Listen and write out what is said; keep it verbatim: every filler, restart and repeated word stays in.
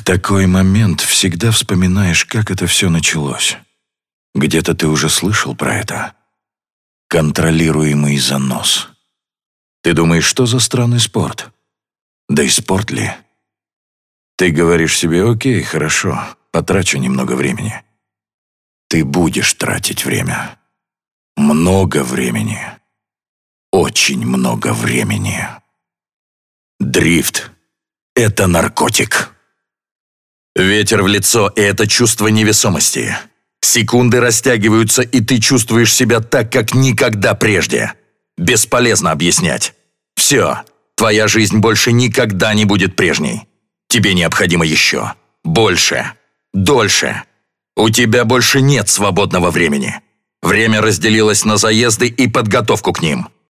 В такой момент всегда вспоминаешь, как это все началось. Где-то ты уже слышал про это. Контролируемый занос. Ты думаешь, что за странный спорт? Да и спорт ли? Ты говоришь себе: окей, хорошо, потрачу немного времени. Ты будешь тратить время. Много времени. Очень много времени. Дрифт — это наркотик. Ветер в лицо — и это чувство невесомости. Секунды растягиваются, и ты чувствуешь себя так, как никогда прежде. Бесполезно объяснять. Все, твоя жизнь больше никогда не будет прежней. Тебе необходимо еще. Больше. Дольше. У тебя больше нет свободного времени. Время разделилось на заезды и подготовку к ним.